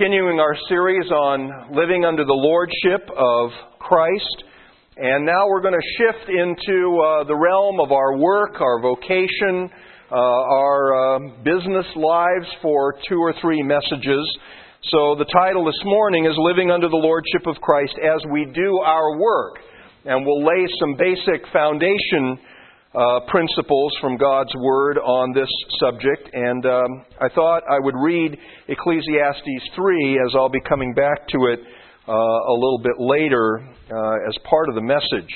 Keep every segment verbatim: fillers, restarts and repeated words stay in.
Continuing our series on living under the lordship of Christ. And now we're going to shift into uh, the realm of our work, our vocation, uh, our uh, business lives for two or three messages. So the title this morning is Living Under the Lordship of Christ as we do our work. And we'll lay some basic foundation Uh, principles from God's Word on this subject. And um, I thought I would read Ecclesiastes three as I'll be coming back to it uh, a little bit later uh, as part of the message.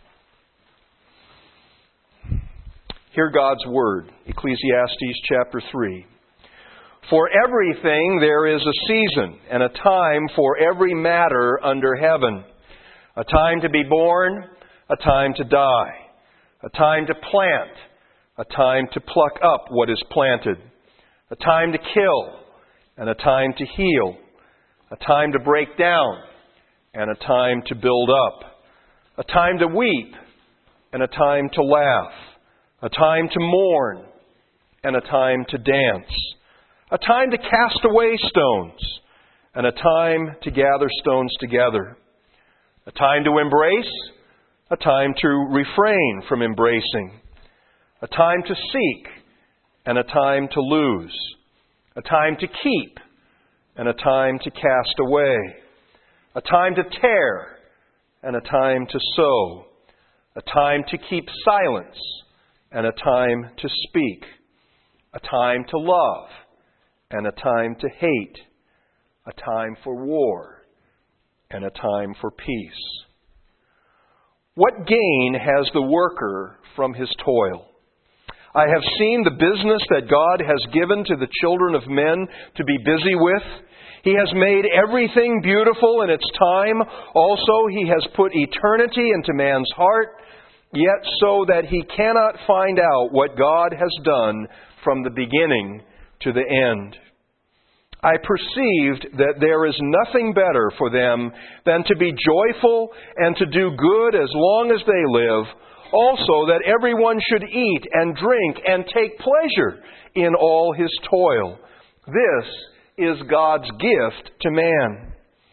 Hear God's Word, Ecclesiastes chapter three. For everything there is a season and a time for every matter under heaven. A time to be born, a time to die. A time to plant, a time to pluck up what is planted, a time to kill, and a time to heal, a time to break down, and a time to build up, a time to weep, and a time to laugh, a time to mourn, and a time to dance, a time to cast away stones, and a time to gather stones together, a time to embrace, a time to refrain from embracing, a time to seek, and a time to lose, a time to keep, and a time to cast away, a time to tear, and a time to sow, a time to keep silence, and a time to speak, a time to love, and a time to hate, a time for war, and a time for peace. What gain has the worker from his toil? I have seen the business that God has given to the children of men to be busy with. He has made everything beautiful in its time. Also, He has put eternity into man's heart, yet so that he cannot find out what God has done from the beginning to the end. I perceived that there is nothing better for them than to be joyful and to do good as long as they live. Also, that everyone should eat and drink and take pleasure in all his toil. This is God's gift to man.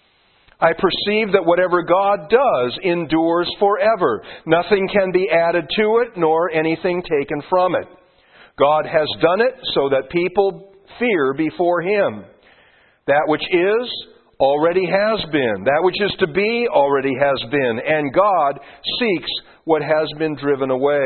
I perceive that whatever God does endures forever. Nothing can be added to it, nor anything taken from it. God has done it so that people fear before Him. That which is, already has been. That which is to be, already has been. And God seeks what has been driven away.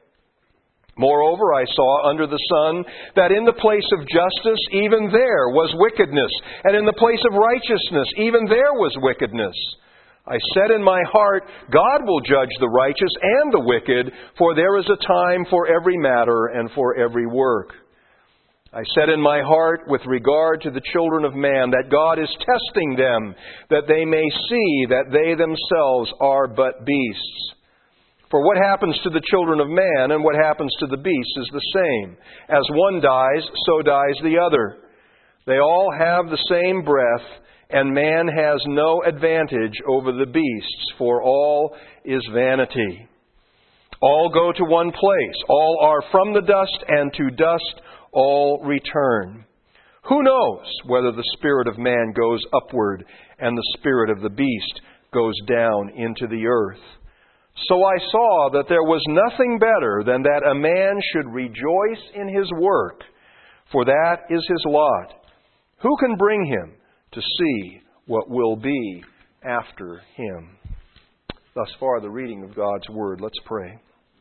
Moreover, I saw under the sun that in the place of justice, even there was wickedness. And in the place of righteousness, even there was wickedness. I said in my heart, God will judge the righteous and the wicked, for there is a time for every matter and for every work. I said in my heart, with regard to the children of man, that God is testing them, that they may see that they themselves are but beasts. For what happens to the children of man and what happens to the beasts is the same. As one dies, so dies the other. They all have the same breath, and man has no advantage over the beasts, for all is vanity. All go to one place. All are from the dust, and to dust all return. Who knows whether the spirit of man goes upward and the spirit of the beast goes down into the earth? So I saw that there was nothing better than that a man should rejoice in his work, for that is his lot. Who can bring him to see what will be after him? Thus far the reading of God's Word. Let's pray.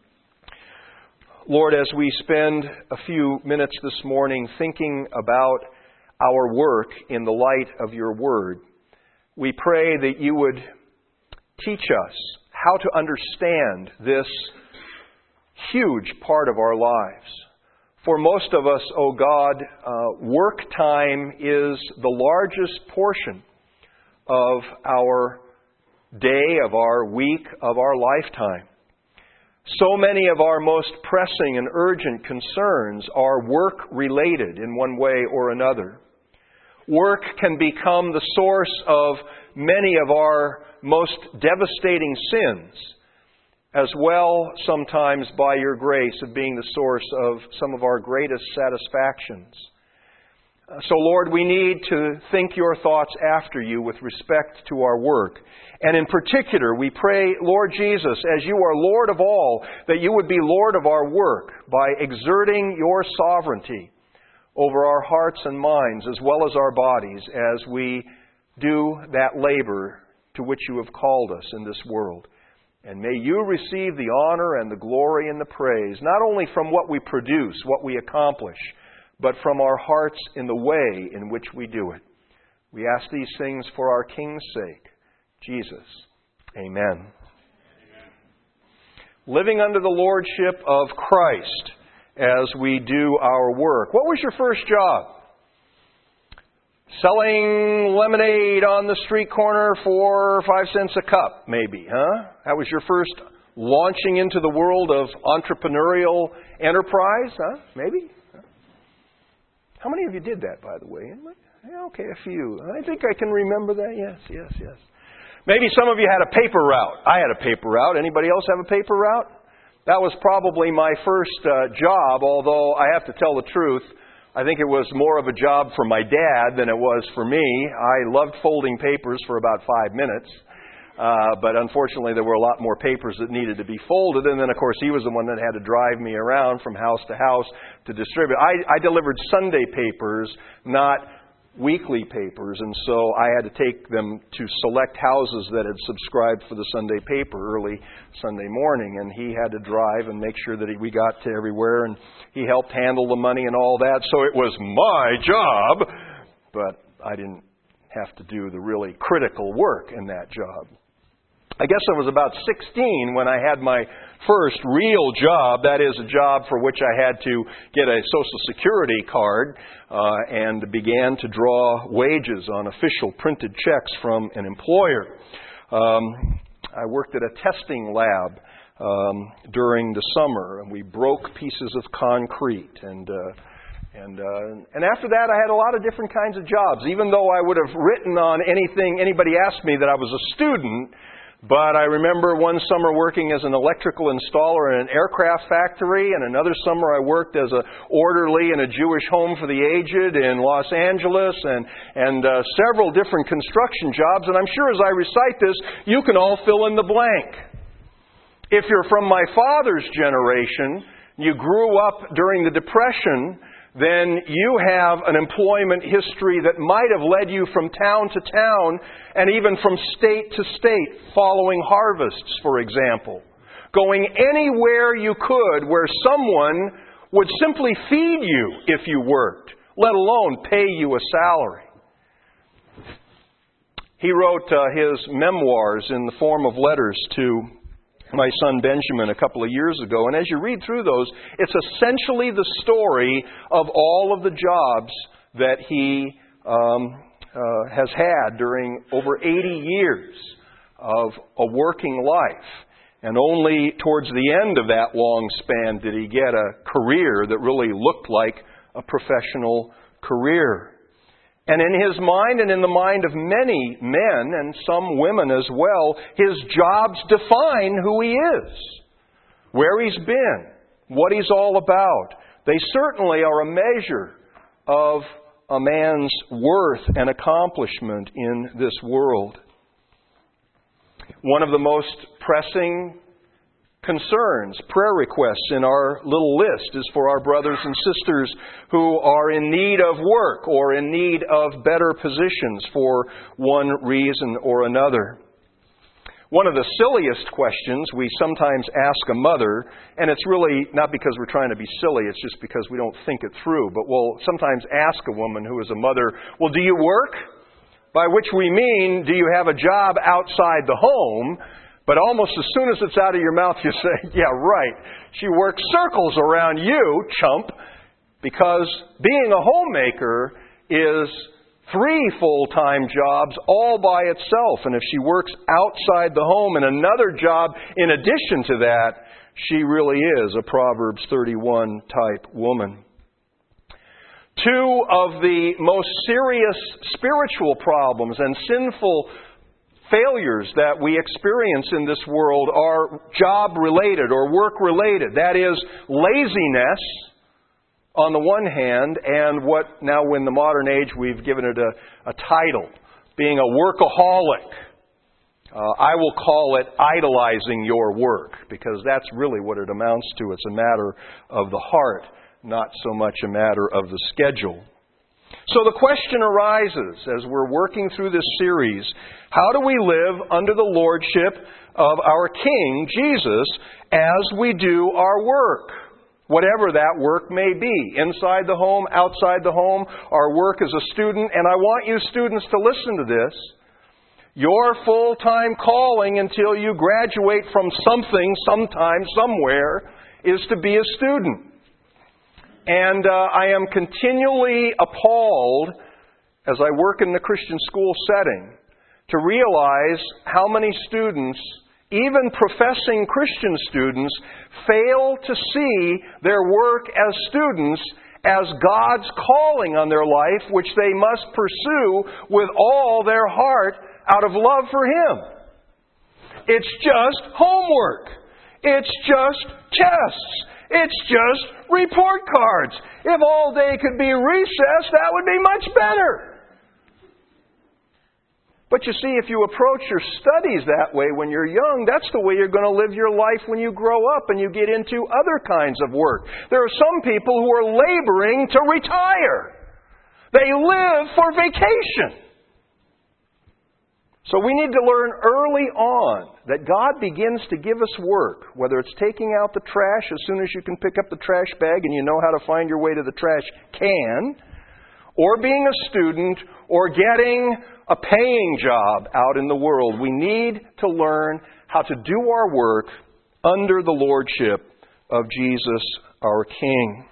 Lord, as we spend a few minutes this morning thinking about our work in the light of Your Word, we pray that You would teach us how to understand this huge part of our lives. For most of us, O God, uh, work time is the largest portion of our day, of our week, of our lifetime. So many of our most pressing and urgent concerns are work-related in one way or another. Work can become the source of many of our most devastating sins, as well sometimes by Your grace of being the source of some of our greatest satisfactions. So, Lord, we need to think your thoughts after you with respect to our work. And in particular, we pray, Lord Jesus, as you are Lord of all, that you would be Lord of our work by exerting your sovereignty over our hearts and minds as well as our bodies as we do that labor to which you have called us in this world. And may you receive the honor and the glory and the praise, not only from what we produce, what we accomplish, but from our hearts in the way in which we do it. We ask these things for our King's sake, Jesus. Amen. Amen. Living under the lordship of Christ as we do our work. What was your first job? Selling lemonade on the street corner for five cents a cup, maybe, huh? That was your first launching into the world of entrepreneurial enterprise, huh? Maybe? How many of you did that, by the way? Yeah, okay, a few. I think I can remember that. Yes, yes, yes. Maybe some of you had a paper route. I had a paper route. Anybody else have a paper route? That was probably my first uh, job, although I have to tell the truth, I think it was more of a job for my dad than it was for me. I loved folding papers for about five minutes. Uh, but unfortunately, there were a lot more papers that needed to be folded. And then, of course, he was the one that had to drive me around from house to house to distribute. I, I delivered Sunday papers, not weekly papers. And so I had to take them to select houses that had subscribed for the Sunday paper early Sunday morning. And he had to drive and make sure that he, we got to everywhere. And he helped handle the money and all that. So it was my job. But I didn't have to do the really critical work in that job. I guess I was about sixteen when I had my first real job. That is a job for which I had to get a Social Security card uh, and began to draw wages on official printed checks from an employer. Um, I worked at a testing lab um, during the summer, and we broke pieces of concrete. And uh, and uh, and after that, I had a lot of different kinds of jobs. Even though I would have written on anything anybody asked me that I was a student. But I remember one summer working as an electrical installer in an aircraft factory, and another summer I worked as an orderly in a Jewish home for the aged in Los Angeles, and, and uh, several different construction jobs. And I'm sure as I recite this, you can all fill in the blank. If you're from my father's generation, you grew up during the Depression, then you have an employment history that might have led you from town to town and even from state to state, following harvests, for example. Going anywhere you could where someone would simply feed you if you worked, let alone pay you a salary. He wrote uh, his memoirs in the form of letters to my son Benjamin a couple of years ago. And as you read through those, it's essentially the story of all of the jobs that he um, uh, has had during over eighty years of a working life. And only towards the end of that long span did he get a career that really looked like a professional career. And in his mind and in the mind of many men and some women as well, his jobs define who he is, where he's been, what he's all about. They certainly are a measure of a man's worth and accomplishment in this world. One of the most pressing concerns, prayer requests in our little list is for our brothers and sisters who are in need of work or in need of better positions for one reason or another. One of the silliest questions we sometimes ask a mother, and it's really not because we're trying to be silly, it's just because we don't think it through, but we'll sometimes ask a woman who is a mother, well, do you work? By which we mean, do you have a job outside the home? But almost as soon as it's out of your mouth, you say, yeah, right. She works circles around you, chump, because being a homemaker is three full-time jobs all by itself. And if she works outside the home and another job in addition to that, she really is a Proverbs thirty-one type woman. Two of the most serious spiritual problems and sinful failures that we experience in this world are job-related or work-related. That is laziness on the one hand, and what now in the modern age we've given it a, a title, being a workaholic. Uh, I will call it idolizing your work, because that's really what it amounts to. It's a matter of the heart, not so much a matter of the schedule. So the question arises, as we're working through this series, how do we live under the lordship of our King, Jesus, as we do our work? Whatever that work may be, inside the home, outside the home, our work as a student. And I want you students to listen to this. Your full-time calling until you graduate from something, sometime, somewhere, is to be a student. And uh, I am continually appalled, as I work in the Christian school setting, to realize how many students, even professing Christian students, fail to see their work as students as God's calling on their life, which they must pursue with all their heart out of love for Him. It's just homework. It's just tests. It's just report cards. If all day could be recess, that would be much better. But you see, if you approach your studies that way when you're young, that's the way you're going to live your life when you grow up and you get into other kinds of work. There are some people who are laboring to retire. They live for vacation. So we need to learn early on that God begins to give us work, whether it's taking out the trash as soon as you can pick up the trash bag and you know how to find your way to the trash can, or being a student, or getting a paying job out in the world. We need to learn how to do our work under the lordship of Jesus, our King.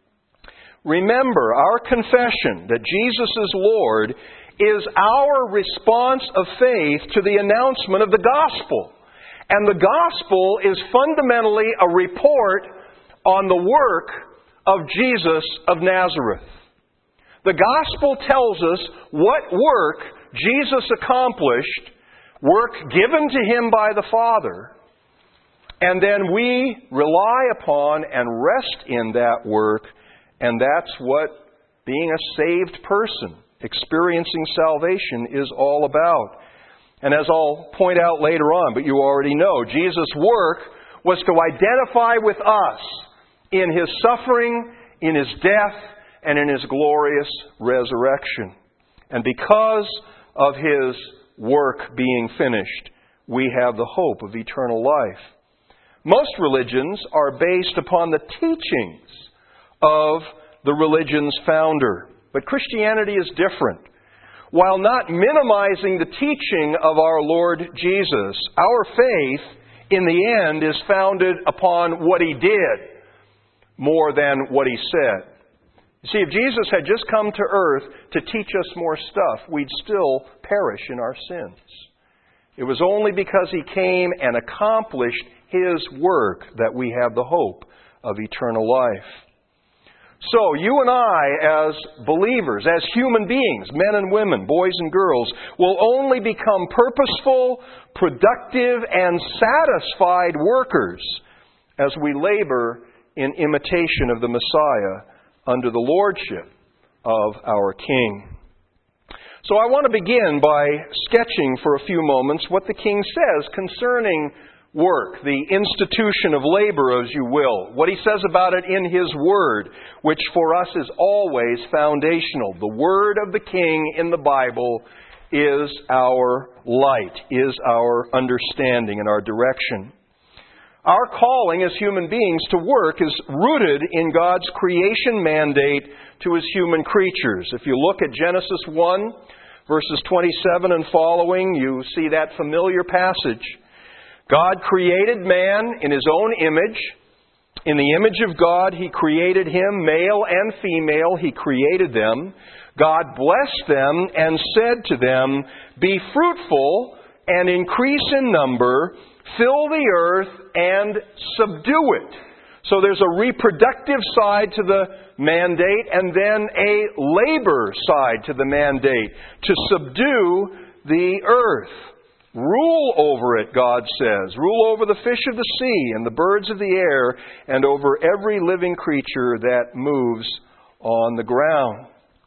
Remember, our confession that Jesus is Lord is our response of faith to the announcement of the gospel. And the gospel is fundamentally a report on the work of Jesus of Nazareth. The gospel tells us what work Jesus accomplished, work given to Him by the Father, and then we rely upon and rest in that work, and that's what being a saved person, experiencing salvation, is all about. And as I'll point out later on, but you already know, Jesus' work was to identify with us in His suffering, in His death, and in His glorious resurrection. And because of His work being finished, we have the hope of eternal life. Most religions are based upon the teachings of the religion's founder. But Christianity is different. While not minimizing the teaching of our Lord Jesus, our faith, in the end, is founded upon what He did more than what He said. You see, if Jesus had just come to earth to teach us more stuff, we'd still perish in our sins. It was only because He came and accomplished His work that we have the hope of eternal life. So, you and I, as believers, as human beings, men and women, boys and girls, will only become purposeful, productive, and satisfied workers as we labor in imitation of the Messiah under the lordship of our King. So I want to begin by sketching for a few moments what the King says concerning work, the institution of labor, as you will. What He says about it in His Word, which for us is always foundational. The Word of the King in the Bible is our light, is our understanding and our direction. Our calling as human beings to work is rooted in God's creation mandate to His human creatures. If you look at Genesis one, verses twenty-seven and following, you see that familiar passage. God created man in His own image. In the image of God, He created him, male and female, He created them. God blessed them and said to them, "Be fruitful and increase in number, fill the earth and subdue it." So there's a reproductive side to the mandate and then a labor side to the mandate, to subdue the earth. Rule over it, God says. Rule over the fish of the sea and the birds of the air and over every living creature that moves on the ground.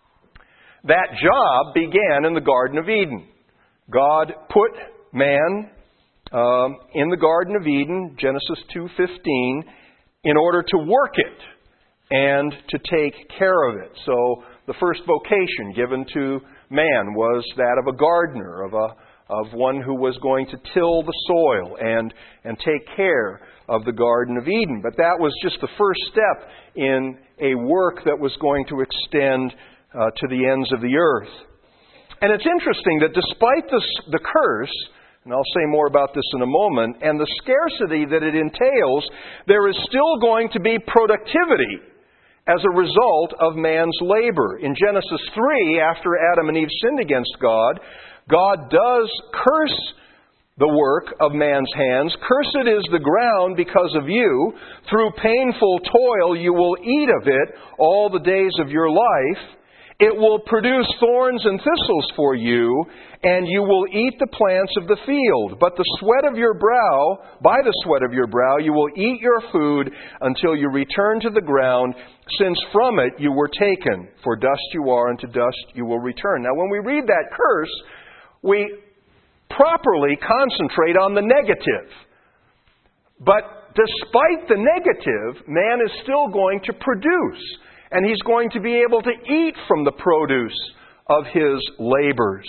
That job began in the Garden of Eden. God put man um, in the Garden of Eden, Genesis two fifteen, in order to work it and to take care of it. So the first vocation given to man was that of a gardener, of a of one who was going to till the soil and, and take care of the Garden of Eden. But that was just the first step in a work that was going to extend uh, to the ends of the earth. And it's interesting that despite this, the curse, and I'll say more about this in a moment, and the scarcity that it entails, there is still going to be productivity as a result of man's labor. In Genesis three, after Adam and Eve sinned against God, God does curse the work of man's hands. Cursed is the ground because of you. Through painful toil you will eat of it all the days of your life. It will produce thorns and thistles for you, and you will eat the plants of the field. But the sweat of your brow, by the sweat of your brow, you will eat your food until you return to the ground, since from it you were taken. For dust you are, and to dust you will return. Now, when we read that curse, we properly concentrate on the negative. But despite the negative, man is still going to produce. And he's going to be able to eat from the produce of his labors.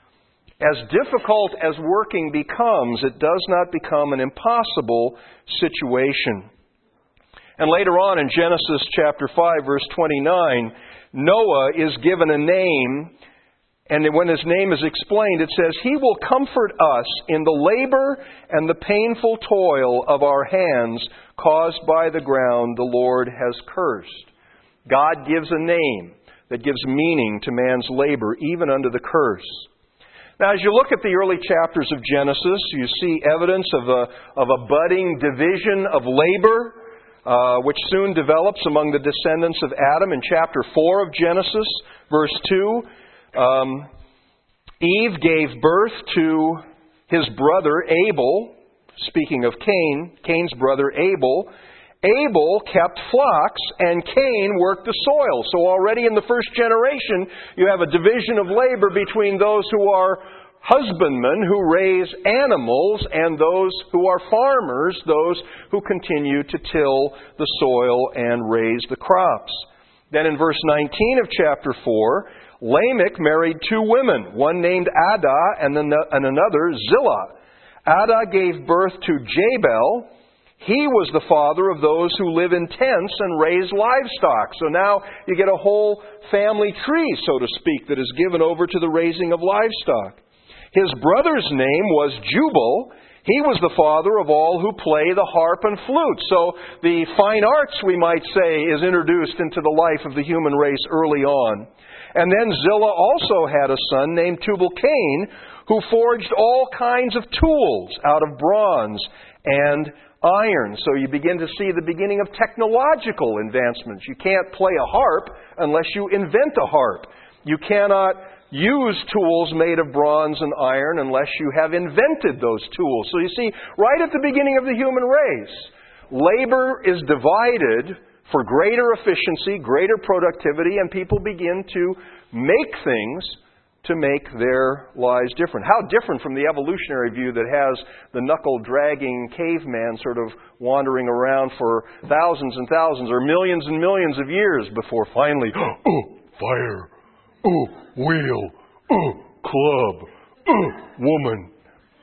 As difficult as working becomes, it does not become an impossible situation. And later on in Genesis chapter five, verse twenty-nine, Noah is given a name. And when his name is explained, it says, He will comfort us in the labor and the painful toil of our hands caused by the ground the Lord has cursed. God gives a name that gives meaning to man's labor, even under the curse. Now, as you look at the early chapters of Genesis, you see evidence of a, of a budding division of labor, uh, which soon develops among the descendants of Adam. In chapter four of Genesis, verse two, Um, Eve gave birth to his brother Abel. Speaking of Cain, Cain's brother Abel. Abel kept flocks and Cain worked the soil. So already in the first generation, you have a division of labor between those who are husbandmen, who raise animals, and those who are farmers, those who continue to till the soil and raise the crops. Then in verse nineteen of chapter four, Lamech married two women, one named Adah and another Zillah. Adah gave birth to Jabal. He was the father of those who live in tents and raise livestock. So now you get a whole family tree, so to speak, that is given over to the raising of livestock. His brother's name was Jubal. He was the father of all who play the harp and flute. So the fine arts, we might say, is introduced into the life of the human race early on. And then Zillah also had a son named Tubal-Cain, who forged all kinds of tools out of bronze and iron. So you begin to see the beginning of technological advancements. You can't play a harp unless you invent a harp. You cannot use tools made of bronze and iron unless you have invented those tools. So you see, right at the beginning of the human race, labor is divided for greater efficiency, greater productivity, and people begin to make things to make their lives different. How different from the evolutionary view that has the knuckle-dragging caveman sort of wandering around for thousands and thousands or millions and millions of years before finally, oh, fire, oh, wheel, oh, club, oh, woman.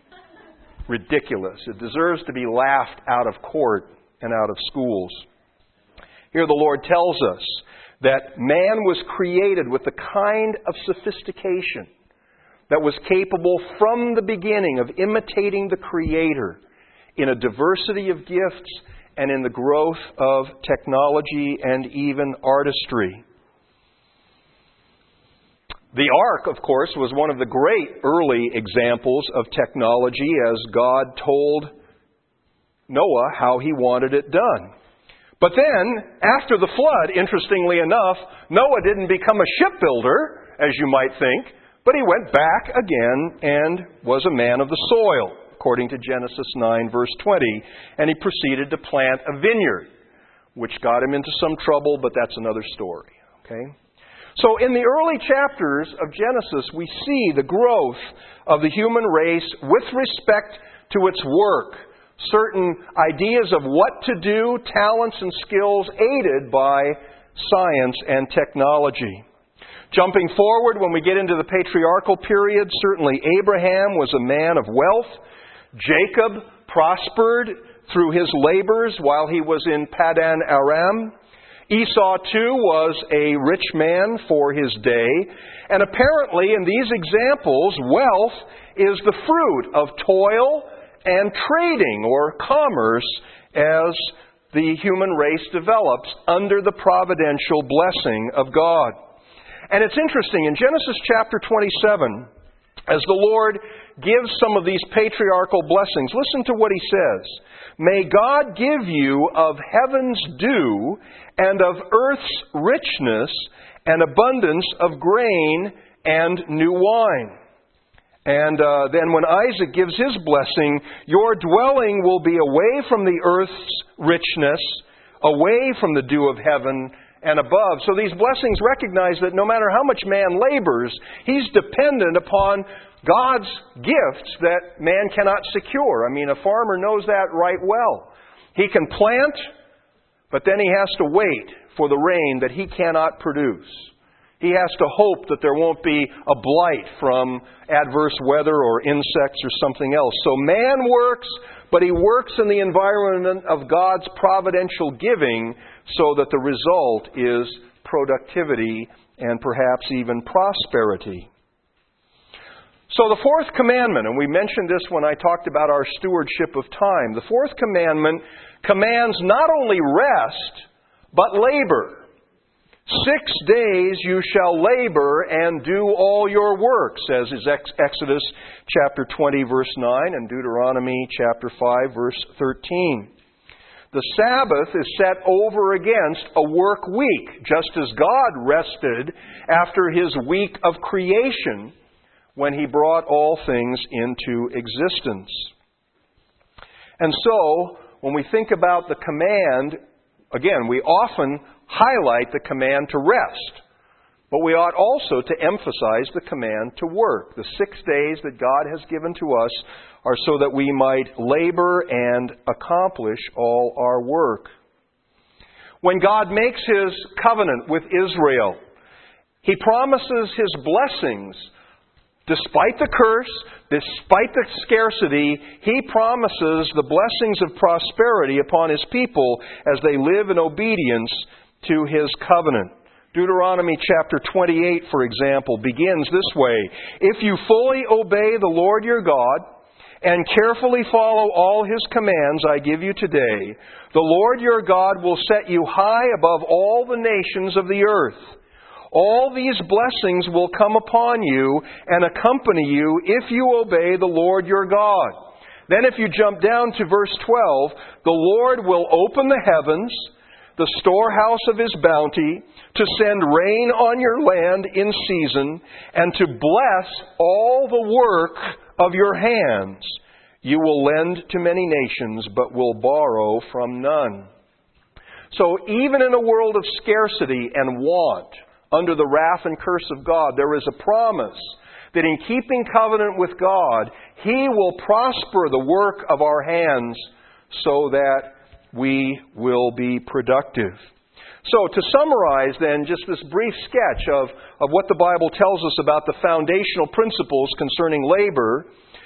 Ridiculous. It deserves to be laughed out of court and out of schools. Here the Lord tells us that man was created with the kind of sophistication that was capable from the beginning of imitating the Creator in a diversity of gifts and in the growth of technology and even artistry. The ark, of course, was one of the great early examples of technology as God told Noah how He wanted it done. But then, after the flood, interestingly enough, Noah didn't become a shipbuilder, as you might think, But he went back again and was a man of the soil, according to Genesis nine, verse twenty, and he proceeded to plant a vineyard, which got him into some trouble, but that's another story. Okay? So in the early chapters of Genesis, we see the growth of the human race with respect to its work. Certain ideas of what to do, talents and skills aided by science and technology. Jumping forward, when we get into the patriarchal period, certainly Abraham was a man of wealth. Jacob prospered through his labors while he was in Padan Aram. Esau, too, was a rich man for his day. And apparently, in these examples, wealth is the fruit of toil and trading or commerce as the human race develops under the providential blessing of God. And it's interesting, in Genesis chapter twenty-seven, as the Lord gives some of these patriarchal blessings, listen to what He says. May God give you of heaven's dew and of earth's richness and abundance of grain and new wine. And uh, then when Isaac gives his blessing, your dwelling will be away from the earth's richness, away from the dew of heaven and above. So these blessings recognize that no matter how much man labors, he's dependent upon God's gifts that man cannot secure. I mean, a farmer knows that right well. He can plant, but then he has to wait for the rain that he cannot produce. He has to hope that there won't be a blight from adverse weather or insects or something else. So man works, but he works in the environment of God's providential giving so that the result is productivity and perhaps even prosperity. So the fourth commandment, and we mentioned this when I talked about our stewardship of time, the fourth commandment commands not only rest, but labor. Six days you shall labor and do all your work, says Exodus chapter twenty, verse nine, and Deuteronomy chapter five, verse thirteen. The Sabbath is set over against a work week, just as God rested after His week of creation when He brought all things into existence. And so, when we think about the command, again, we often highlight the command to rest. But we ought also to emphasize the command to work. The six days that God has given to us are so that we might labor and accomplish all our work. When God makes His covenant with Israel, He promises His blessings. Despite the curse, despite the scarcity, He promises the blessings of prosperity upon His people as they live in obedience to His covenant. Deuteronomy chapter twenty-eight, for example, begins this way. If you fully obey the Lord your God and carefully follow all His commands I give you today, the Lord your God will set you high above all the nations of the earth. All these blessings will come upon you and accompany you if you obey the Lord your God. Then if you jump down to verse twelve, the Lord will open the heavens, the storehouse of His bounty, to send rain on your land in season, and to bless all the work of your hands. You will lend to many nations, but will borrow from none. So even in a world of scarcity and want, under the wrath and curse of God, there is a promise that in keeping covenant with God, He will prosper the work of our hands so that we will be productive. So to summarize then just this brief sketch of, of what the Bible tells us about the foundational principles concerning labor,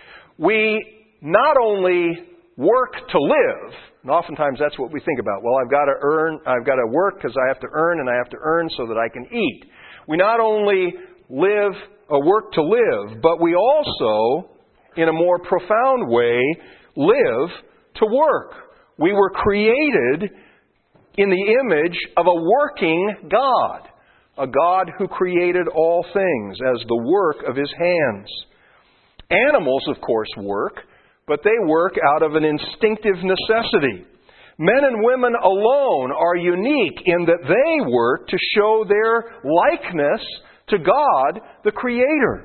we not only work to live, and oftentimes that's what we think about. Well, I've got to earn, I've got to work because I have to earn, and I have to earn so that I can eat. We not only live or work to live, but we also, in a more profound way, live to work. We were created in the image of a working God, a God who created all things as the work of His hands. Animals, of course, work, but they work out of an instinctive necessity. Men and women alone are unique in that they work to show their likeness to God, the Creator.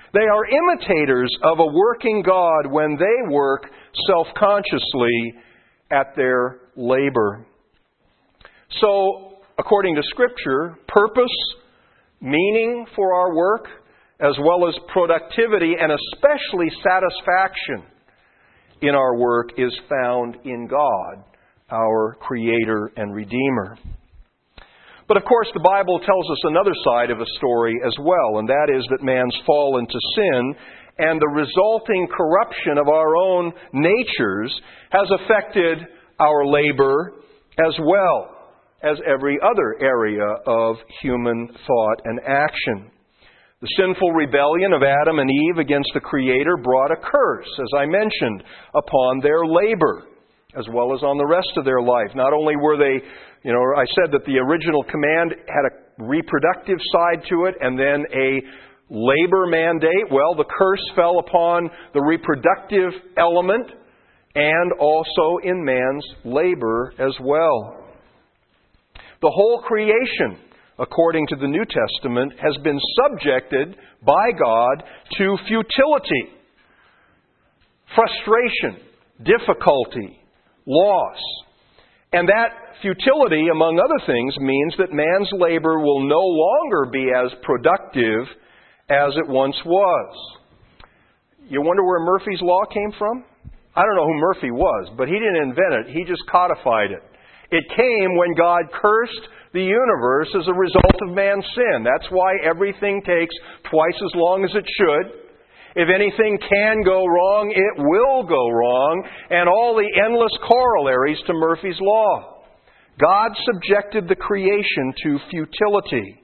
They are imitators of a working God when they work self-consciously at their labor. So, according to Scripture, purpose, meaning for our work, as well as productivity and especially satisfaction in our work is found in God, our Creator and Redeemer. But of course, the Bible tells us another side of a story as well, and that is that man's fall into sin and the resulting corruption of our own natures has affected our labor as well as every other area of human thought and action. The sinful rebellion of Adam and Eve against the Creator brought a curse, as I mentioned, upon their labor, as well as on the rest of their life. Not only were they, you know, I said that the original command had a reproductive side to it and then a labor mandate. Well, the curse fell upon the reproductive element and also in man's labor as well. The whole creation, according to the New Testament, has been subjected by God to futility, frustration, difficulty, loss. And that futility, among other things, means that man's labor will no longer be as productive as it once was. You wonder where Murphy's Law came from? I don't know who Murphy was, but he didn't invent it. He just codified it. It came when God cursed the universe as a result of man's sin. That's why everything takes twice as long as it should. If anything can go wrong, it will go wrong, and all the endless corollaries to Murphy's Law. God subjected the creation to futility.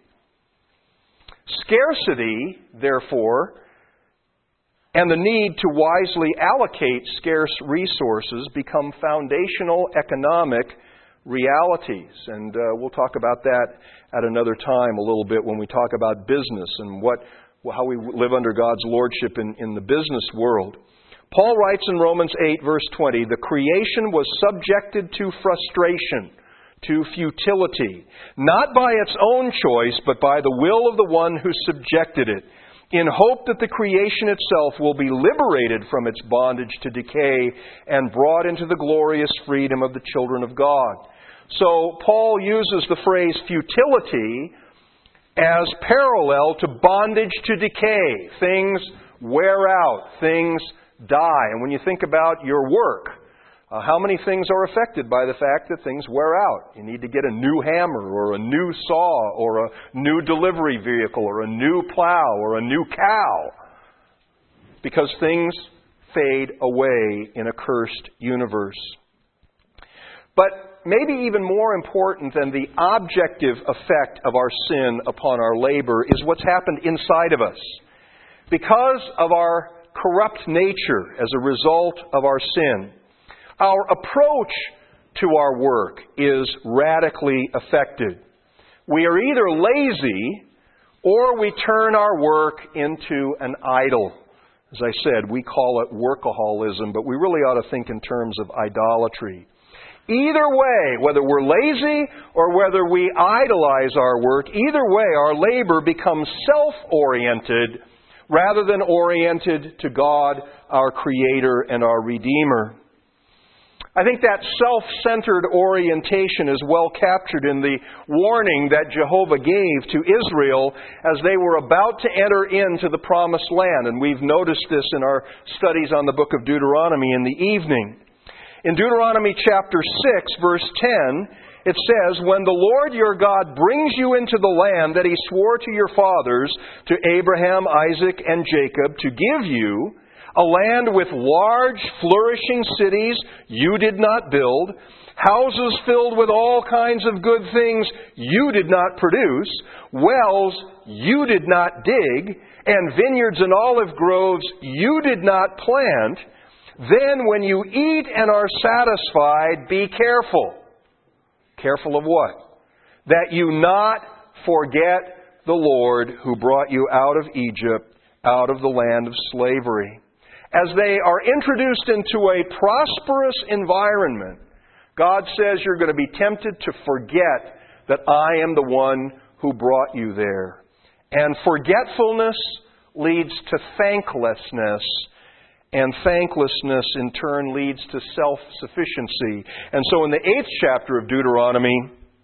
Scarcity, therefore, and the need to wisely allocate scarce resources become foundational economic realities. And uh, we'll talk about that at another time a little bit when we talk about business and what how we live under God's lordship in, in the business world. Paul writes in Romans eight, verse twenty, the creation was subjected to frustration, to futility, not by its own choice, but by the will of the one who subjected it, in hope that the creation itself will be liberated from its bondage to decay and brought into the glorious freedom of the children of God. So Paul uses the phrase futility as parallel to bondage to decay. Things wear out, things die. And when you think about your work, uh, how many things are affected by the fact that things wear out? You need to get a new hammer or a new saw or a new delivery vehicle or a new plow or a new cow, because things fade away in a cursed universe. But maybe even more important than the objective effect of our sin upon our labor is what's happened inside of us. Because of our corrupt nature as a result of our sin, our approach to our work is radically affected. We are either lazy or we turn our work into an idol. As I said, we call it workaholism, but we really ought to think in terms of idolatry. Either way, whether we're lazy or whether we idolize our work, either way our labor becomes self-oriented rather than oriented to God, our Creator and our Redeemer. I think that self-centered orientation is well captured in the warning that Jehovah gave to Israel as they were about to enter into the Promised Land. And we've noticed this in our studies on the book of Deuteronomy in the evening. In Deuteronomy chapter six, verse ten, it says, when the Lord your God brings you into the land that He swore to your fathers, to Abraham, Isaac, and Jacob, to give you, a land with large, flourishing cities you did not build, houses filled with all kinds of good things you did not produce, wells you did not dig, and vineyards and olive groves you did not plant, then when you eat and are satisfied, be careful. Careful of what? That you not forget the Lord who brought you out of Egypt, out of the land of slavery. As they are introduced into a prosperous environment, God says you're going to be tempted to forget that I am the one who brought you there. And forgetfulness leads to thanklessness. And thanklessness in turn leads to self-sufficiency. And so in the eighth chapter of Deuteronomy,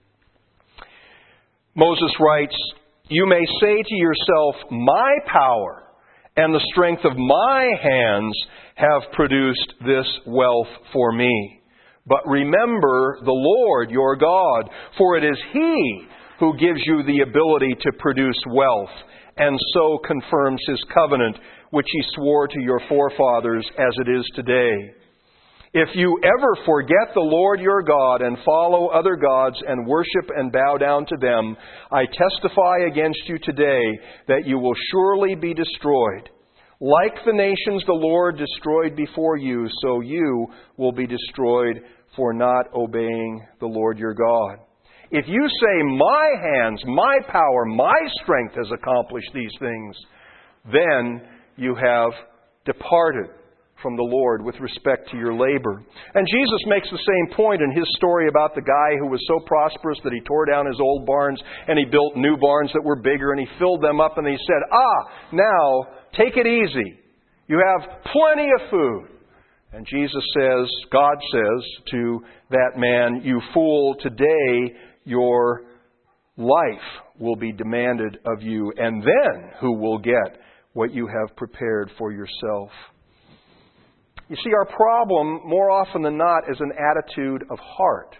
Moses writes, "You may say to yourself, 'My power and the strength of my hands have produced this wealth for me.' But remember the Lord your God, for it is He who gives you the ability to produce wealth, and so confirms His covenant, which He swore to your forefathers as it is today. If you ever forget the Lord your God and follow other gods and worship and bow down to them, I testify against you today that you will surely be destroyed. Like the nations the Lord destroyed before you, so you will be destroyed for not obeying the Lord your God. If you say, 'My hands, my power, my strength has accomplished these things,' then you have departed from the Lord with respect to your labor." And Jesus makes the same point in His story about the guy who was so prosperous that he tore down his old barns and he built new barns that were bigger and he filled them up and he said, "Ah, now take it easy. You have plenty of food." And Jesus says, God says to that man, "You fool, today your life will be demanded of you, and then who will get what you have prepared for yourself?" You see, our problem, more often than not, is an attitude of heart.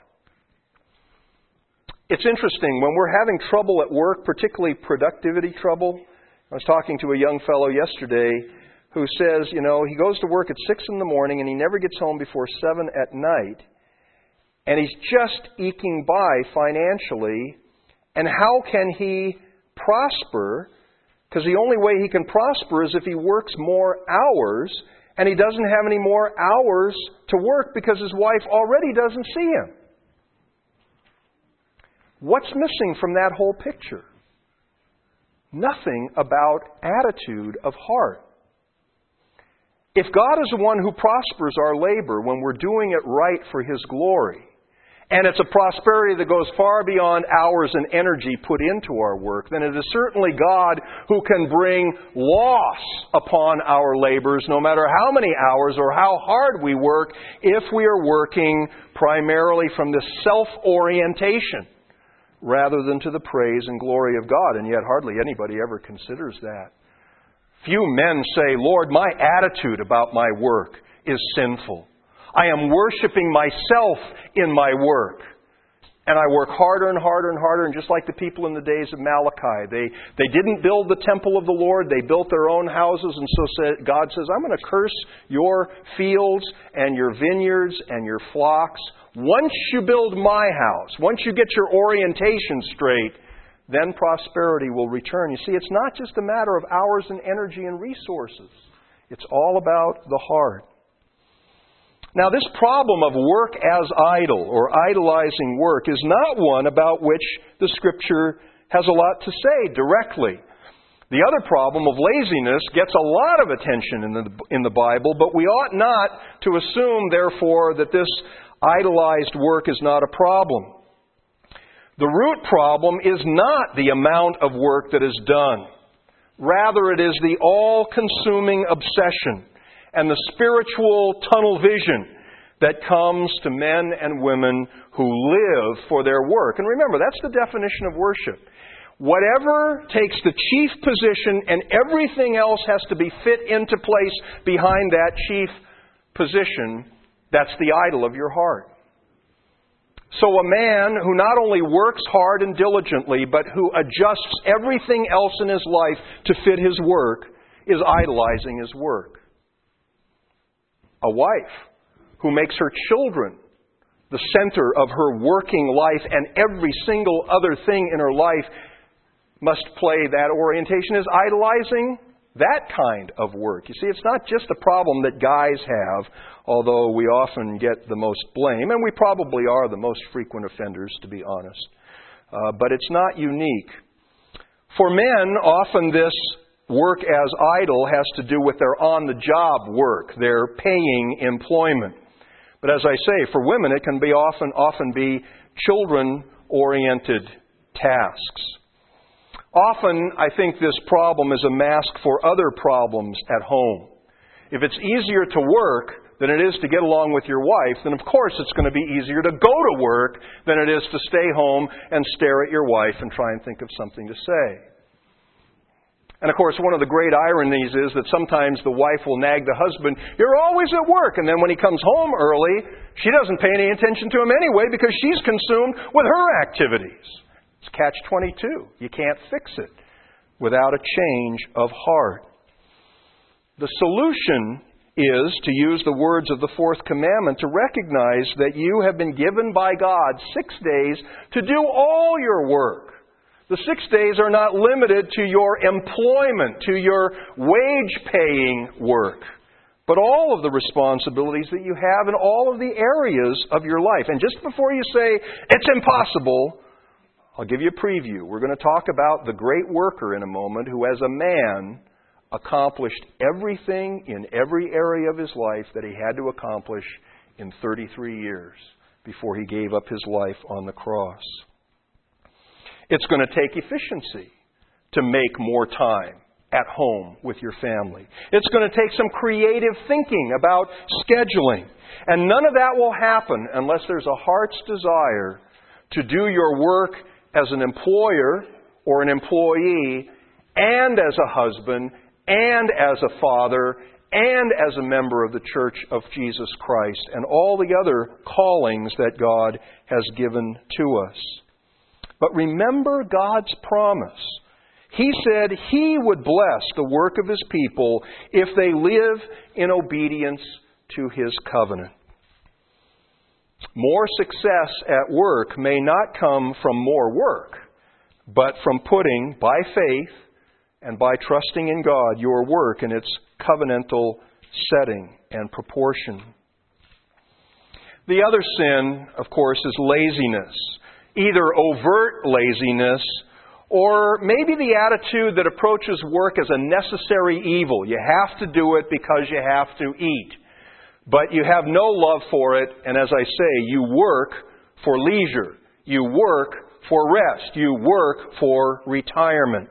It's interesting, when we're having trouble at work, particularly productivity trouble. I was talking to a young fellow yesterday who says, you know, he goes to work at six in the morning and he never gets home before seven at night. And he's just eking by financially. And how can he prosper? Because the only way he can prosper is if he works more hours, and he doesn't have any more hours to work because his wife already doesn't see him. What's missing from that whole picture? Nothing about attitude of heart. If God is the one who prospers our labor when we're doing it right for His glory, and it's a prosperity that goes far beyond hours and energy put into our work, then it is certainly God who can bring loss upon our labors, no matter how many hours or how hard we work, if we are working primarily from this self-orientation rather than to the praise and glory of God. And yet hardly anybody ever considers that. Few men say, "Lord, my attitude about my work is sinful. I am worshiping myself in my work. And I work harder and harder and harder." And just like the people in the days of Malachi, they, they didn't build the temple of the Lord. They built their own houses. And so God says, "I'm going to curse your fields and your vineyards and your flocks. Once you build my house, once you get your orientation straight, then prosperity will return." You see, it's not just a matter of hours and energy and resources. It's all about the heart. Now, this problem of work as idol or idolizing work is not one about which the Scripture has a lot to say directly. The other problem of laziness gets a lot of attention in the, in the Bible, but we ought not to assume, therefore, that this idolized work is not a problem. The root problem is not the amount of work that is done. Rather, it is the all-consuming obsession and the spiritual tunnel vision that comes to men and women who live for their work. And remember, that's the definition of worship. Whatever takes the chief position and everything else has to be fit into place behind that chief position, that's the idol of your heart. So a man who not only works hard and diligently, but who adjusts everything else in his life to fit his work, is idolizing his work. A wife who makes her children the center of her working life and every single other thing in her life must play that orientation, is idolizing that kind of work. You see, it's not just a problem that guys have, although we often get the most blame, and we probably are the most frequent offenders, to be honest. Uh, but it's not unique. For men, often this work as idol has to do with their on-the-job work, their paying employment. But as I say, for women, it can be often, often be children-oriented tasks. Often, I think this problem is a mask for other problems at home. If it's easier to work than it is to get along with your wife, then of course it's going to be easier to go to work than it is to stay home and stare at your wife and try and think of something to say. And of course, one of the great ironies is that sometimes the wife will nag the husband, "You're always at work," and then when he comes home early, she doesn't pay any attention to him anyway because she's consumed with her activities. It's catch twenty-two. You can't fix it without a change of heart. The solution is to use the words of the fourth commandment to recognize that you have been given by God six days to do all your work. The six days are not limited to your employment, to your wage-paying work, but all of the responsibilities that you have in all of the areas of your life. And just before you say, "It's impossible," I'll give you a preview. We're going to talk about the great worker in a moment who, as a man, accomplished everything in every area of his life that he had to accomplish in thirty-three years before he gave up his life on the cross. It's going to take efficiency to make more time at home with your family. It's going to take some creative thinking about scheduling. And none of that will happen unless there's a heart's desire to do your work as an employer or an employee, and as a husband, and as a father, and as a member of the Church of Jesus Christ, and all the other callings that God has given to us. But remember God's promise. He said He would bless the work of His people if they live in obedience to His covenant. More success at work may not come from more work, but from putting, by faith and by trusting in God, your work in its covenantal setting and proportion. The other sin, of course, is laziness. Either overt laziness or maybe the attitude that approaches work as a necessary evil. You have to do it because you have to eat. But you have no love for it, and as I say, you work for leisure. You work for rest. You work for retirement.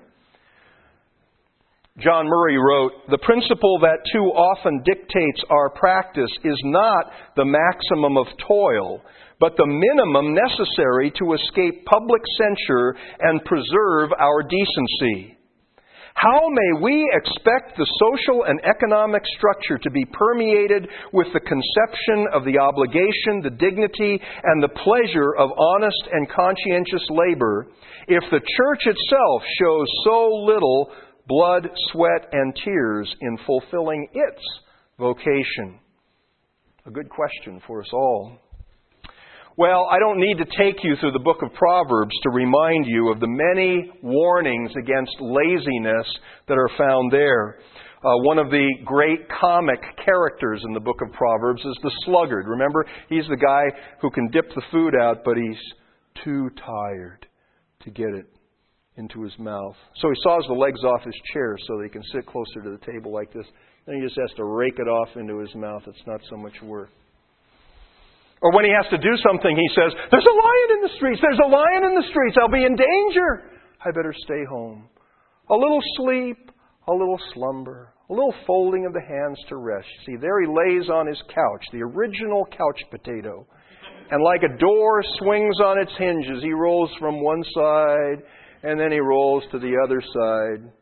John Murray wrote, "The principle that too often dictates our practice is not the maximum of toil, but the minimum necessary to escape public censure and preserve our decency. How may we expect the social and economic structure to be permeated with the conception of the obligation, the dignity, and the pleasure of honest and conscientious labor if the church itself shows so little blood, sweat, and tears in fulfilling its vocation?" A good question for us all. Well, I don't need to take you through the book of Proverbs to remind you of the many warnings against laziness that are found there. Uh, one of the great comic characters in the book of Proverbs is the sluggard. Remember, he's the guy who can dip the food out, but he's too tired to get it into his mouth. So he saws the legs off his chair so that he can sit closer to the table like this. Then he just has to rake it off into his mouth. It's not so much work. Or when he has to do something, he says, "There's a lion in the streets! There's a lion in the streets! I'll be in danger! I better stay home." A little sleep, a little slumber, a little folding of the hands to rest. See, there he lays on his couch, the original couch potato. And like a door swings on its hinges, he rolls from one side, and then he rolls to the other side.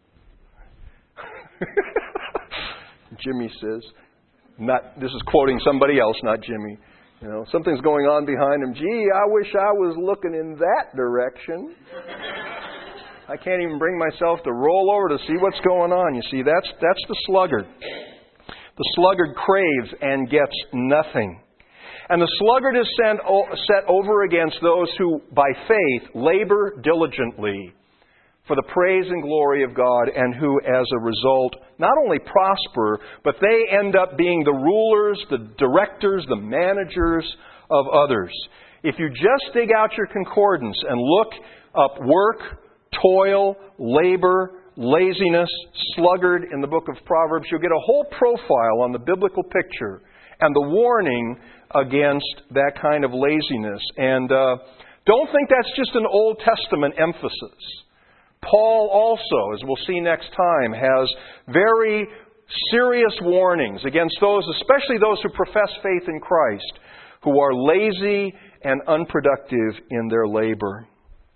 Jimmy says, not, this is quoting somebody else, not Jimmy. You know, something's going on behind him. Gee, I wish I was looking in that direction. I can't even bring myself to roll over to see what's going on. You see, that's that's the sluggard. The sluggard craves and gets nothing. And the sluggard is sent, set over against those who, by faith, labor diligently for the praise and glory of God, and who, as a result, not only prosper, but they end up being the rulers, the directors, the managers of others. If you just dig out your concordance and look up work, toil, labor, laziness, sluggard in the book of Proverbs, you'll get a whole profile on the biblical picture and the warning against that kind of laziness. And uh, don't think that's just an Old Testament emphasis. Paul also, as we'll see next time, has very serious warnings against those, especially those who profess faith in Christ, who are lazy and unproductive in their labor.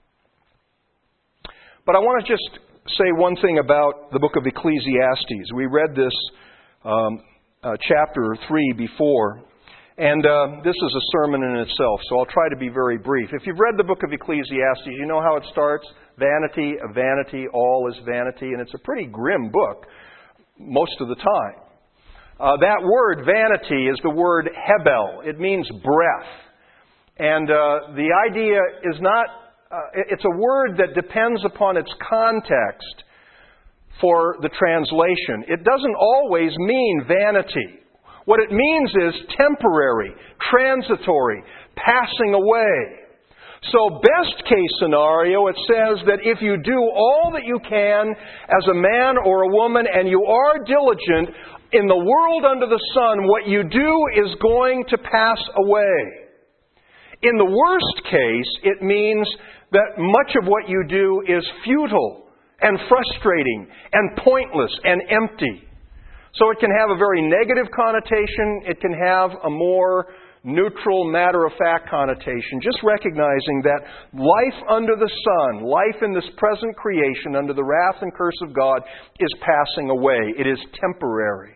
But I want to just say one thing about the book of Ecclesiastes. We read this um, uh, chapter three before, and uh, this is a sermon in itself, so I'll try to be very brief. If you've read the book of Ecclesiastes, you know how it starts. Vanity of vanity, all is vanity, and it's a pretty grim book most of the time. Uh, that word, vanity, is the word hebel. It means breath. And uh, the idea is not, uh, it's a word that depends upon its context for the translation. It doesn't always mean vanity. What it means is temporary, transitory, passing away. So best case scenario, it says that if you do all that you can as a man or a woman and you are diligent in the world under the sun, what you do is going to pass away. In the worst case, it means that much of what you do is futile and frustrating and pointless and empty. So it can have a very negative connotation. It can have a more neutral, matter-of-fact connotation, just recognizing that life under the sun, life in this present creation under the wrath and curse of God is passing away. It is temporary.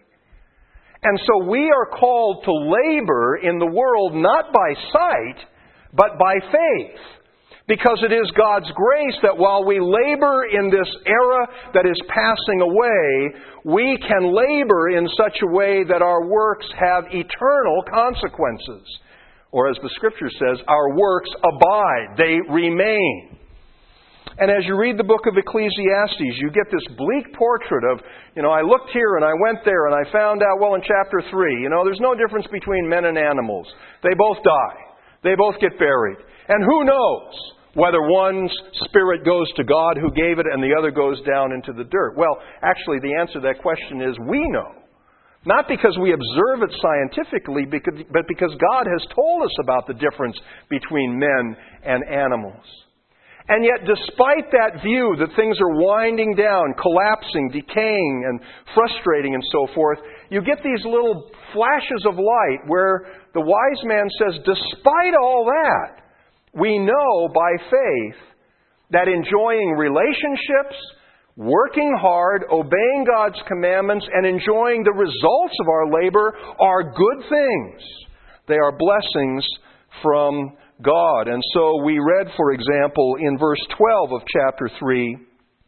And so we are called to labor in the world not by sight, but by faith. Because it is God's grace that while we labor in this era that is passing away, we can labor in such a way that our works have eternal consequences. Or as the Scripture says, our works abide, they remain. And as you read the book of Ecclesiastes, you get this bleak portrait of, you know, I looked here and I went there and I found out, well, in chapter three, you know, there's no difference between men and animals. They both die. They both get buried. And who knows whether one's spirit goes to God who gave it and the other goes down into the dirt? Well, actually, the answer to that question is we know. Not because we observe it scientifically, but because God has told us about the difference between men and animals. And yet, despite that view that things are winding down, collapsing, decaying, and frustrating and so forth, you get these little flashes of light where the wise man says, despite all that, we know by faith that enjoying relationships, working hard, obeying God's commandments, and enjoying the results of our labor are good things. They are blessings from God. And so we read, for example, in verse twelve of chapter three,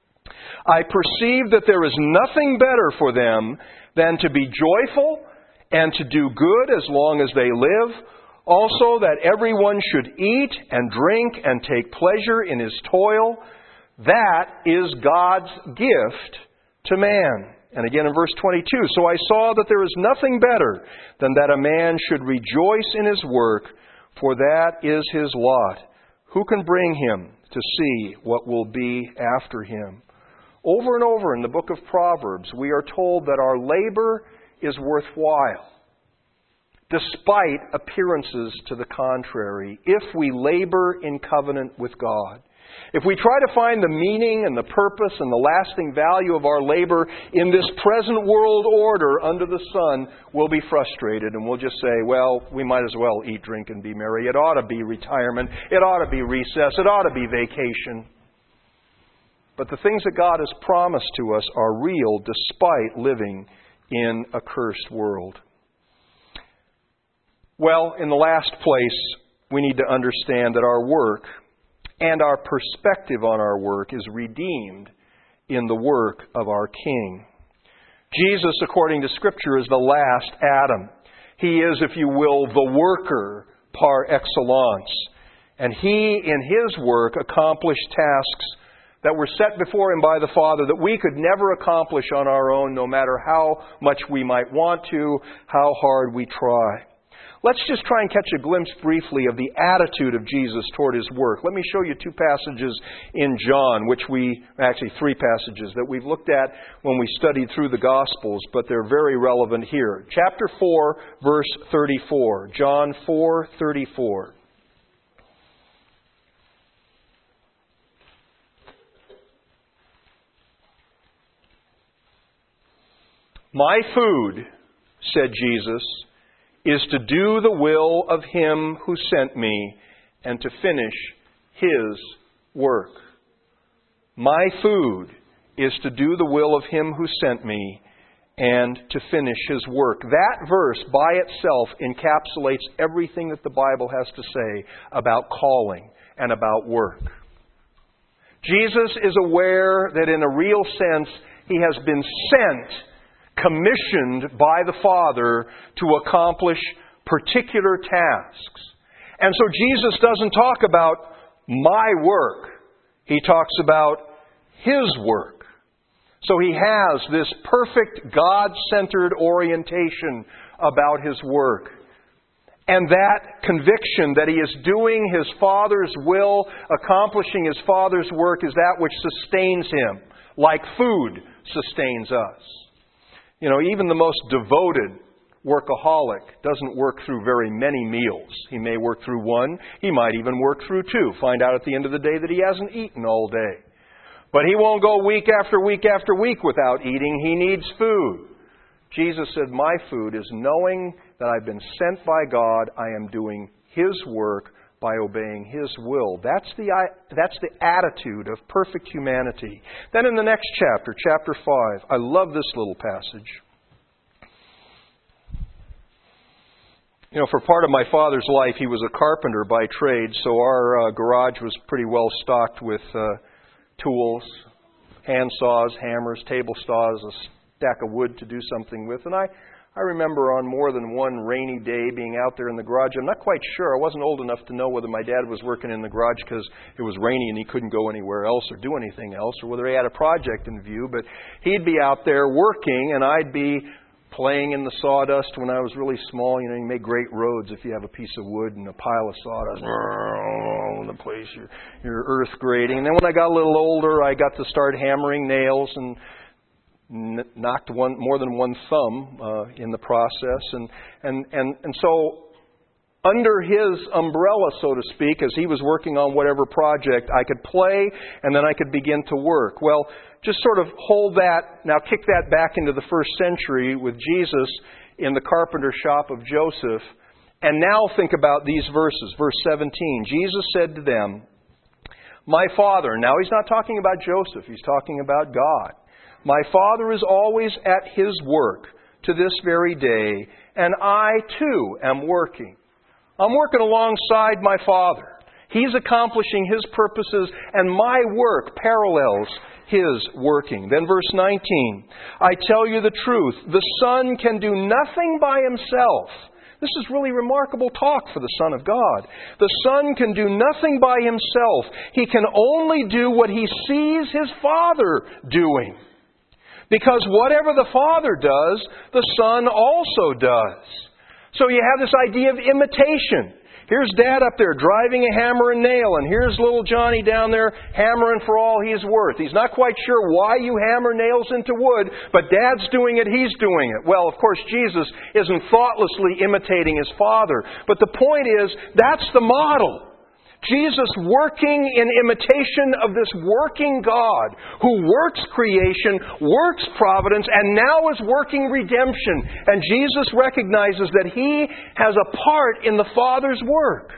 I perceive that there is nothing better for them than to be joyful and to do good as long as they live. Also, that everyone should eat and drink and take pleasure in his toil. That is God's gift to man. And again in verse twenty-two, so I saw that there is nothing better than that a man should rejoice in his work, for that is his lot. Who can bring him to see what will be after him? Over and over in the book of Proverbs, we are told that our labor is worthwhile, despite appearances to the contrary, if we labor in covenant with God. If we try to find the meaning and the purpose and the lasting value of our labor in this present world order under the sun, we'll be frustrated and we'll just say, well, we might as well eat, drink, and be merry. It ought to be retirement. It ought to be recess. It ought to be vacation. But the things that God has promised to us are real despite living in a cursed world. Well, in the last place, we need to understand that our work and our perspective on our work is redeemed in the work of our King. Jesus, according to Scripture, is the last Adam. He is, if you will, the worker par excellence. And He, in His work, accomplished tasks that were set before Him by the Father that we could never accomplish on our own, no matter how much we might want to, how hard we try. Let's just try and catch a glimpse briefly of the attitude of Jesus toward His work. Let me show you two passages in John, which we, actually three passages that we've looked at when we studied through the Gospels, but they're very relevant here. Chapter four, verse thirty-four. John four, thirty-four. My food, said Jesus, is to do the will of Him who sent me and to finish His work. My food is to do the will of Him who sent me and to finish His work. That verse by itself encapsulates everything that the Bible has to say about calling and about work. Jesus is aware that in a real sense He has been sent, commissioned by the Father to accomplish particular tasks. And so Jesus doesn't talk about my work. He talks about His work. So He has this perfect God-centered orientation about His work. And that conviction that He is doing His Father's will, accomplishing His Father's work, is that which sustains Him, like food sustains us. You know, even the most devoted workaholic doesn't work through very many meals. He may work through one. He might even work through two. Find out at the end of the day that he hasn't eaten all day. But he won't go week after week after week without eating. He needs food. Jesus said, my food is knowing that I've been sent by God. I am doing His work by obeying His will. That's the, that's the attitude of perfect humanity. Then in the next chapter, chapter five, I love this little passage. You know, for part of my father's life, he was a carpenter by trade, so our uh, garage was pretty well stocked with uh, tools, hand saws, hammers, table saws, a stack of wood to do something with. And I, I remember on more than one rainy day being out there in the garage. I'm not quite sure. I wasn't old enough to know whether my dad was working in the garage because it was rainy and he couldn't go anywhere else or do anything else, or whether he had a project in view. But he'd be out there working and I'd be playing in the sawdust when I was really small. You know, you make great roads if you have a piece of wood and a pile of sawdust all over the place. You're, you're earth grading. And then when I got a little older, I got to start hammering nails and n- knocked one more than one thumb uh, in the process. And, and, and, and so under his umbrella, so to speak, as he was working on whatever project, I could play and then I could begin to work. Well, just sort of hold that, now kick that back into the first century with Jesus in the carpenter shop of Joseph. And now think about these verses. Verse seventeen, Jesus said to them, my Father, now he's not talking about Joseph, he's talking about God. My Father is always at His work to this very day, and I too am working. I'm working alongside my Father. He's accomplishing His purposes, and my work parallels His working. Then verse nineteen, I tell you the truth, the Son can do nothing by Himself. This is really remarkable talk for the Son of God. The Son can do nothing by Himself. He can only do what He sees His Father doing. Because whatever the Father does, the Son also does. So you have this idea of imitation. Here's Dad up there driving a hammer and nail, and here's little Johnny down there hammering for all he's worth. He's not quite sure why you hammer nails into wood, but Dad's doing it, he's doing it. Well, of course, Jesus isn't thoughtlessly imitating His Father. But the point is, that's the model. Jesus working in imitation of this working God who works creation, works providence, and now is working redemption. And Jesus recognizes that He has a part in the Father's work.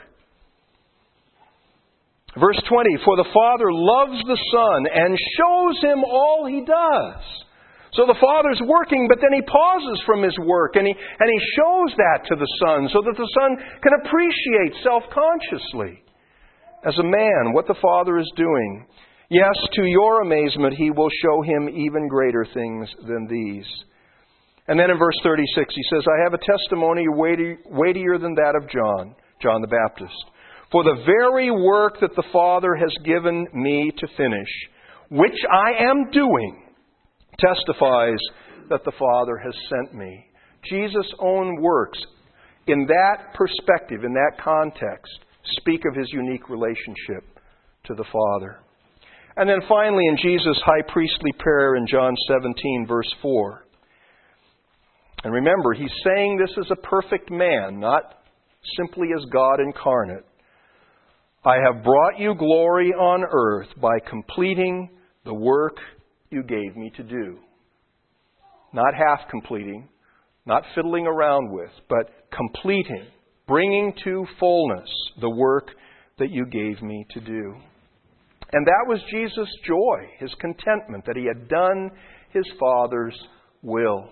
Verse twenty, for the Father loves the Son and shows Him all He does. So the Father's working, but then He pauses from His work and He, and he shows that to the Son so that the Son can appreciate self-consciously as a man what the Father is doing. Yes, to your amazement, He will show him even greater things than these. And then in verse thirty-six, He says, I have a testimony weighty, weightier than that of John, John the Baptist. For the very work that the Father has given me to finish, which I am doing, testifies that the Father has sent me. Jesus' own works, in that perspective, in that context, speak of His unique relationship to the Father. And then finally in Jesus' high priestly prayer in John seventeen, verse four. And remember, He's saying this as a perfect man, not simply as God incarnate. I have brought you glory on earth by completing the work you gave me to do. Not half completing, not fiddling around with, but completing, bringing to fullness the work that you gave me to do. And that was Jesus' joy, His contentment, that He had done His Father's will.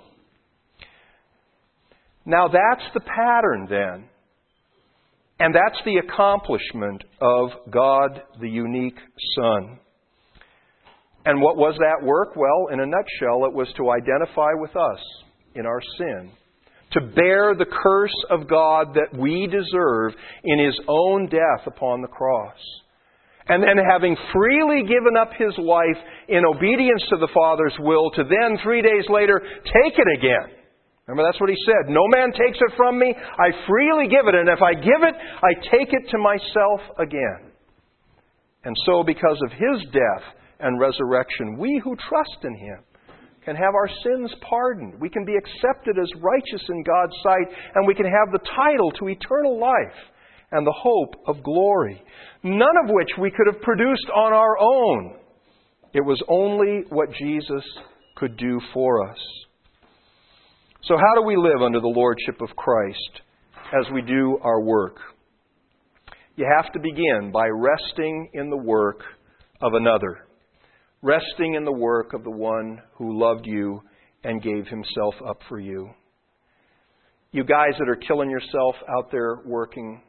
Now that's the pattern then. And that's the accomplishment of God, the unique Son. And what was that work? Well, in a nutshell, it was to identify with us in our sin, to bear the curse of God that we deserve in His own death upon the cross. And then having freely given up His life in obedience to the Father's will, to then, three days later, take it again. Remember, that's what He said. No man takes it from me. I freely give it. And if I give it, I take it to myself again. And so, because of His death and resurrection, we who trust in Him can have our sins pardoned. We can be accepted as righteous in God's sight. And we can have the title to eternal life and the hope of glory. None of which we could have produced on our own. It was only what Jesus could do for us. So how do we live under the Lordship of Christ as we do our work? You have to begin by resting in the work of another. Resting in the work of the one who loved you and gave Himself up for you. You guys that are killing yourself out there working,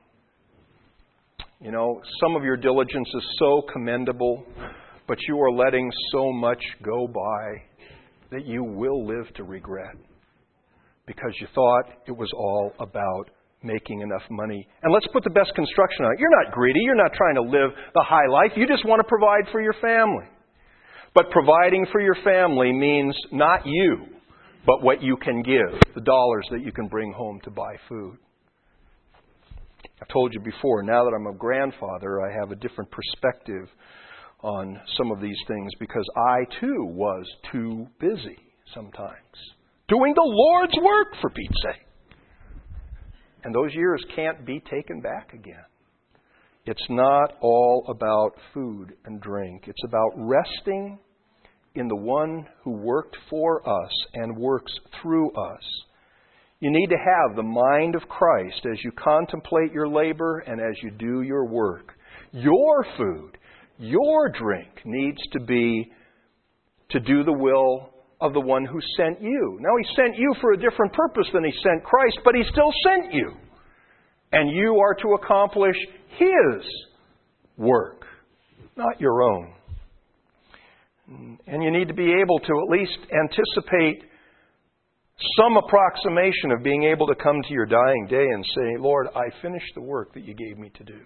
you know, some of your diligence is so commendable, but you are letting so much go by that you will live to regret. Because you thought it was all about making enough money. And let's put the best construction on it. You're not greedy. You're not trying to live the high life. You just want to provide for your family. But providing for your family means not you, but what you can give, the dollars that you can bring home to buy food. I've told you before, now that I'm a grandfather, I have a different perspective on some of these things because I too was too busy sometimes. Doing the Lord's work, for Pete's sake. And those years can't be taken back again. It's not all about food and drink. It's about resting in the one who worked for us and works through us. You need to have the mind of Christ as you contemplate your labor and as you do your work. Your food, your drink needs to be to do the will of the one who sent you. Now, He sent you for a different purpose than He sent Christ, but He still sent you. And you are to accomplish His work, not your own. And you need to be able to at least anticipate some approximation of being able to come to your dying day and say, Lord, I finished the work that you gave me to do.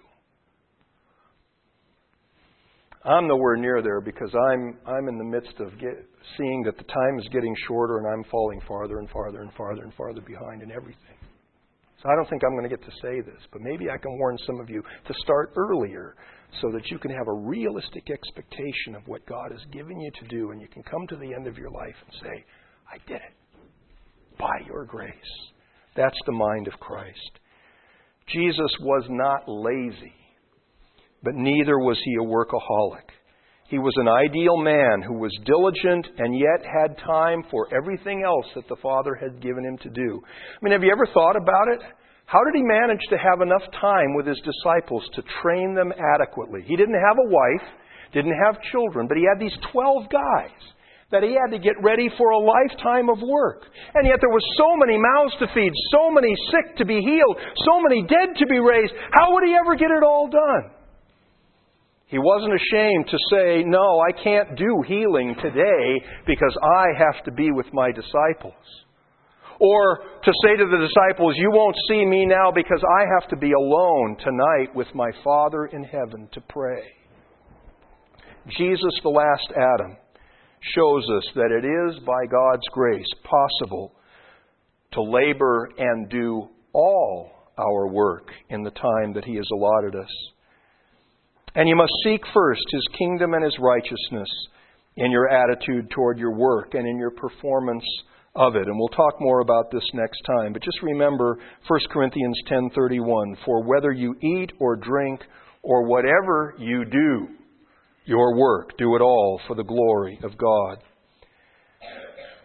I'm nowhere near there because I'm I'm in the midst of get, seeing that the time is getting shorter and I'm falling farther and farther and farther and farther behind in everything. So I don't think I'm going to get to say this, but maybe I can warn some of you to start earlier so that you can have a realistic expectation of what God has given you to do, and you can come to the end of your life and say, I did it by your grace. That's the mind of Christ. Jesus was not lazy, but neither was He a workaholic. He was an ideal man who was diligent and yet had time for everything else that the Father had given Him to do. I mean, have you ever thought about it? How did He manage to have enough time with His disciples to train them adequately? He didn't have a wife, didn't have children, but He had these twelve guys that He had to get ready for a lifetime of work. And yet there were so many mouths to feed, so many sick to be healed, so many dead to be raised. How would He ever get it all done? He wasn't ashamed to say, no, I can't do healing today because I have to be with my disciples. Or to say to the disciples, you won't see me now because I have to be alone tonight with my Father in heaven to pray. Jesus, the last Adam, shows us that it is by God's grace possible to labor and do all our work in the time that He has allotted us. And you must seek first His kingdom and His righteousness in your attitude toward your work and in your performance of it. And we'll talk more about this next time. But just remember First Corinthians ten thirty-one, for whether you eat or drink or whatever you do, your work, do it all for the glory of God.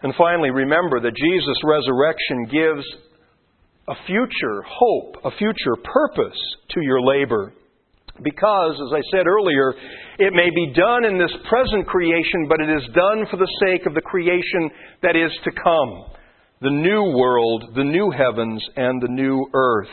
And finally, remember that Jesus' resurrection gives a future hope, a future purpose to your labor. Because, as I said earlier, it may be done in this present creation, but it is done for the sake of the creation that is to come. The new world, the new heavens, and the new earth.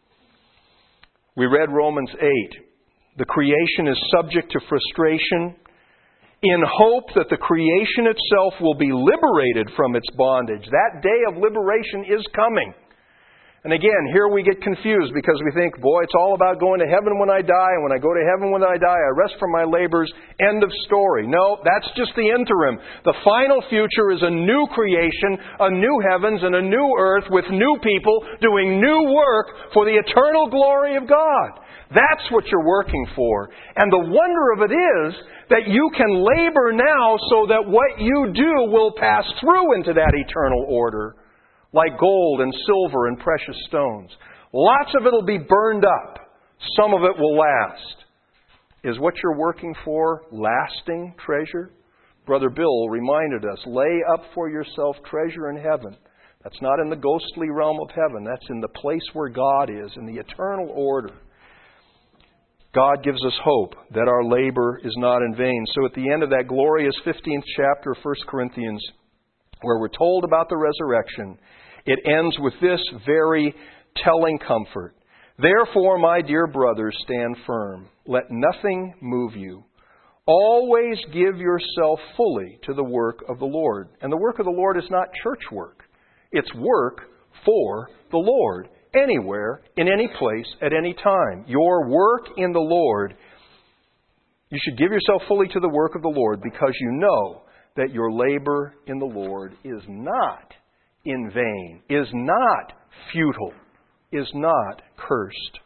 We read Romans eight. The creation is subject to frustration in hope that the creation itself will be liberated from its bondage. That day of liberation is coming. And again, here we get confused because we think, boy, it's all about going to heaven when I die, and when I go to heaven when I die, I rest from my labors. End of story. No, that's just the interim. The final future is a new creation, a new heavens, and a new earth with new people doing new work for the eternal glory of God. That's what you're working for. And the wonder of it is that you can labor now so that what you do will pass through into that eternal order. Like gold and silver and precious stones. Lots of it will be burned up. Some of it will last. Is what you're working for lasting treasure? Brother Bill reminded us, lay up for yourself treasure in heaven. That's not in the ghostly realm of heaven. That's in the place where God is, in the eternal order. God gives us hope that our labor is not in vain. So at the end of that glorious fifteenth chapter of First Corinthians, where we're told about the resurrection, it ends with this very telling comfort. Therefore, my dear brothers, stand firm. Let nothing move you. Always give yourself fully to the work of the Lord. And the work of the Lord is not church work. It's work for the Lord. Anywhere, in any place, at any time. Your work in the Lord, you should give yourself fully to the work of the Lord because you know that your labor in the Lord is not in vain, is not futile, is not cursed.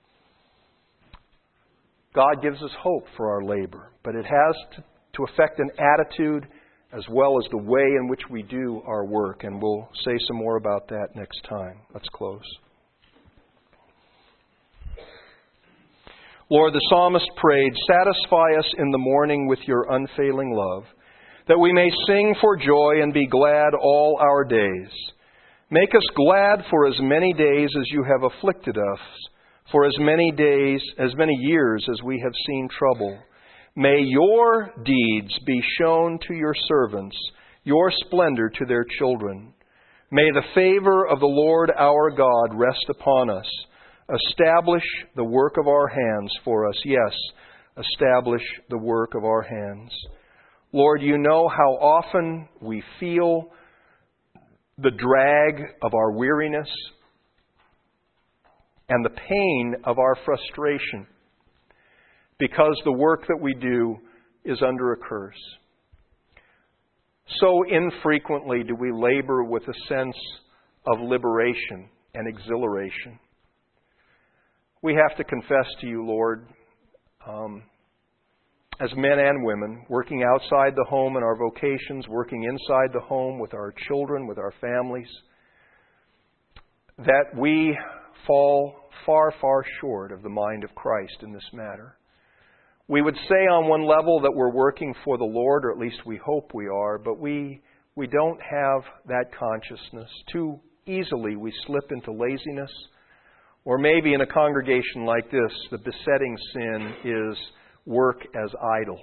God gives us hope for our labor, but it has to, to affect an attitude as well as the way in which we do our work. And we'll say some more about that next time. Let's close. Lord, the psalmist prayed, satisfy us in the morning with your unfailing love, that we may sing for joy and be glad all our days. Make us glad for as many days as you have afflicted us, for as many days, as many years as we have seen trouble. May your deeds be shown to your servants, your splendor to their children. May the favor of the Lord our God rest upon us. Establish the work of our hands for us. Yes, establish the work of our hands. Lord, you know how often we feel the drag of our weariness and the pain of our frustration because the work that we do is under a curse. So infrequently do we labor with a sense of liberation and exhilaration. We have to confess to you, Lord, um, as men and women, working outside the home in our vocations, working inside the home with our children, with our families, that we fall far, far short of the mind of Christ in this matter. We would say on one level that we're working for the Lord, or at least we hope we are, but we, we don't have that consciousness. Too easily we slip into laziness, or maybe in a congregation like this, the besetting sin is work as idol.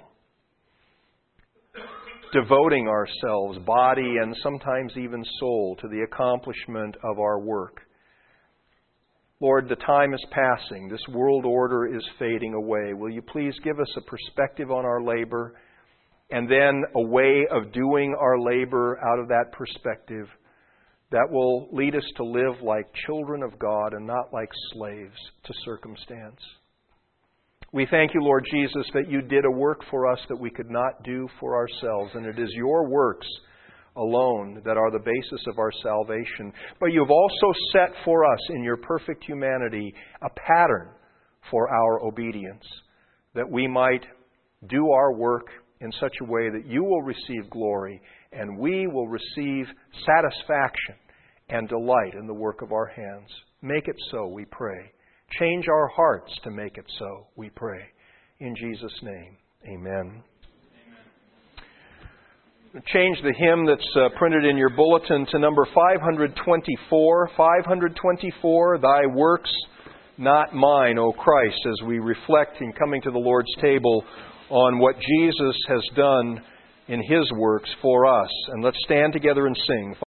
Devoting ourselves, body and sometimes even soul, to the accomplishment of our work. Lord, the time is passing. This world order is fading away. Will you please give us a perspective on our labor and then a way of doing our labor out of that perspective that will lead us to live like children of God and not like slaves to circumstance. We thank you, Lord Jesus, that you did a work for us that we could not do for ourselves. And it is your works alone that are the basis of our salvation. But you've also set for us in your perfect humanity a pattern for our obedience, that we might do our work in such a way that you will receive glory and we will receive satisfaction and delight in the work of our hands. Make it so, we pray. Change our hearts to make it so, we pray. In Jesus' name, amen. Amen. change the hymn that's uh, printed in your bulletin to number five twenty-four. five twenty-four, Thy works, not mine, O Christ, as we reflect in coming to the Lord's table on what Jesus has done in His works for us. And let's stand together and sing.